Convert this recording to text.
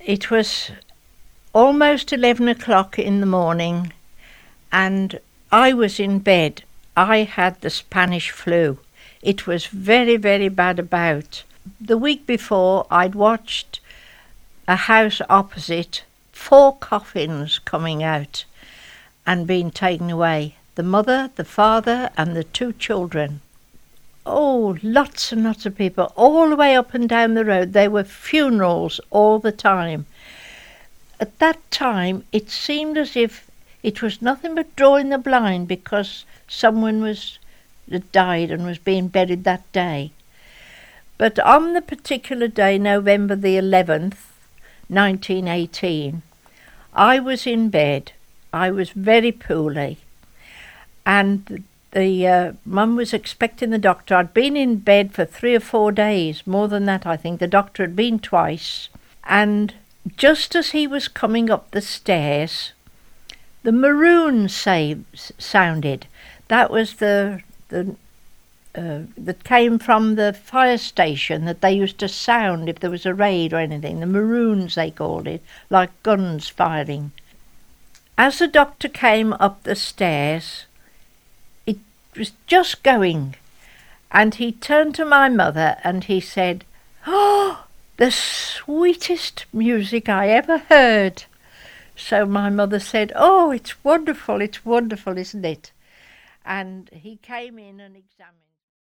It was almost 11 o'clock in the morning, and I was in bed. I had the Spanish flu. It was very, very bad about. The week before, I'd watched a house opposite, 4 coffins coming out and being taken away. The mother, the father, and the 2 children. Oh, lots and lots of people, all the way up and down the road. There were funerals all the time. At that time, it seemed as if it was nothing but drawing the blind because someone had died and was being buried that day. But on the particular day, November the 11th, 1918, I was in bed. I was very poorly, and the mum was expecting the doctor. I'd been in bed for 3 or 4 days, more than that I think. The doctor had been twice, and just as he was coming up the stairs, the maroon sounded. That was that came from the fire station that they used to sound if there was a raid or anything. The maroons, they called it, like guns firing. As the doctor came up the stairs, it was just going, and he turned to my mother and he said, "Oh, the sweetest music I ever heard." So my mother said, "Oh, it's wonderful, isn't it?" And he came in and examined.